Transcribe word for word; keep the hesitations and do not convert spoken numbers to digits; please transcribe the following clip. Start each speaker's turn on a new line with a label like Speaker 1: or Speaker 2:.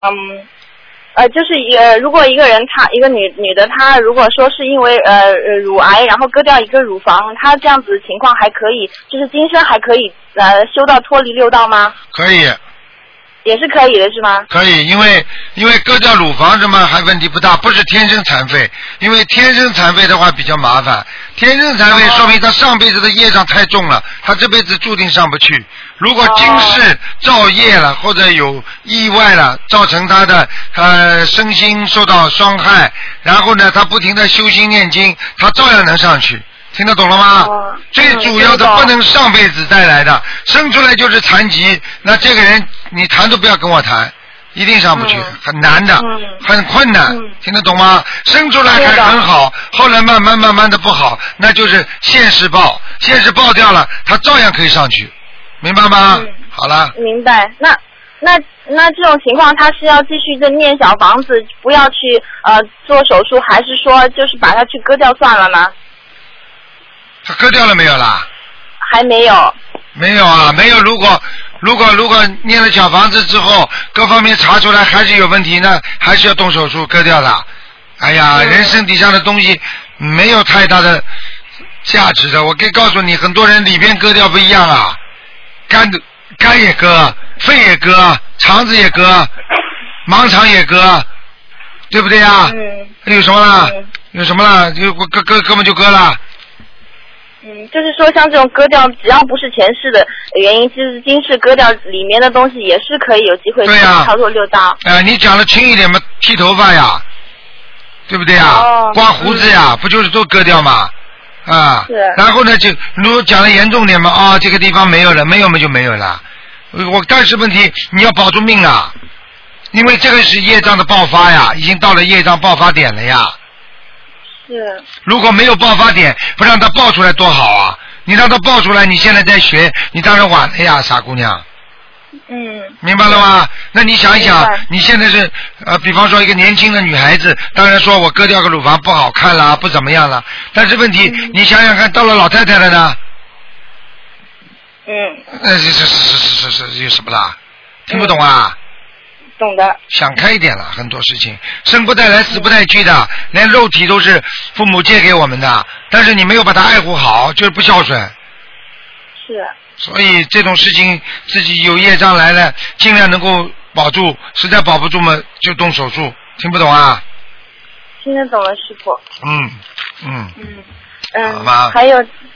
Speaker 1: 嗯。呃，就是呃，如果一个人她一个女女的，她如果说是因为呃呃乳癌，然后割掉一个乳房，她这样子情况还可以，就是今生还可以呃修到脱离六道吗？
Speaker 2: 可以。
Speaker 1: 也是可以的，是吗？
Speaker 2: 可以，因为因为割掉乳房什么还问题不大，不是天生残废。因为天生残废的话比较麻烦，天生残废说明他上辈子的业障太重了，他这辈子注定上不去。如果今世造业了或者有意外了，造成他的呃身心受到伤害，然后呢他不停的修心念经，他照样能上去。听得懂了吗？哦、最主要的不能上辈子带来的，生出来就是残疾，那这个人你谈都不要跟我谈，一定上不去，嗯、很难的，嗯、很困难、嗯，听得懂吗？生出来还很好，后来慢慢慢慢的不好，那就是现世报，现世报掉了，他照样可以上去，明白吗？嗯、好了。
Speaker 1: 明白。那那那这种情况，他是要继续的念小房子，不要去呃做手术，还是说就是把它去割掉算了呢？
Speaker 2: 他割掉了没有啦？
Speaker 1: 还没有。
Speaker 2: 没有啊，没有。如果如果如果念了小房子之后，各方面查出来还是有问题呢，还是要动手术割掉的。哎呀，嗯、人身体上的东西没有太大的价值的。我可以告诉你，很多人里边割掉不一样啊，肝肝也割，肺也割，肠子也割，盲肠也割，对不对呀？嗯。有什么啦？嗯、有什么啦？就割割根本就割了。
Speaker 1: 嗯，就是说像这种割掉，只要不是前世的原因，就是今世割掉里面的东西，也是可以有机会去操作六道。
Speaker 2: 哎、呃，你讲的轻一点嘛，剃头发呀，对不对呀？哦、刮胡子呀、嗯，不就是都割掉吗？啊。是。然后呢，就如果讲的严重点嘛，啊、哦，这个地方没有了，没有嘛就没有了。我但是问题你要保住命啊，因为这个是业障的爆发呀，已经到了业障爆发点了呀。
Speaker 1: 是。
Speaker 2: 如果没有爆发点，不让它爆出来多好啊！你让它爆出来，你现在在学，你当然晚了呀，傻姑娘。
Speaker 1: 嗯。
Speaker 2: 明白了吗？那你想一想，你现在是呃，比方说一个年轻的女孩子，当然说我割掉个乳房不好看了，不怎么样了。但是问题，嗯、你想想看，到了老太太了呢？
Speaker 1: 嗯。
Speaker 2: 呃，是是是是是是有什么啦？听不懂啊？
Speaker 1: 嗯懂的。
Speaker 2: 想开一点了，很多事情生不带来死不带去的，连肉体都是父母借给我们的，但是你没有把它爱护好，就是不孝顺。
Speaker 1: 是。
Speaker 2: 所以这种事情自己有业障来了，尽量能够保住，实在保不住嘛就动手术。听不懂啊？
Speaker 1: 听得懂了，师傅。
Speaker 2: 嗯嗯
Speaker 1: 嗯嗯。
Speaker 2: 好吧。
Speaker 1: 还有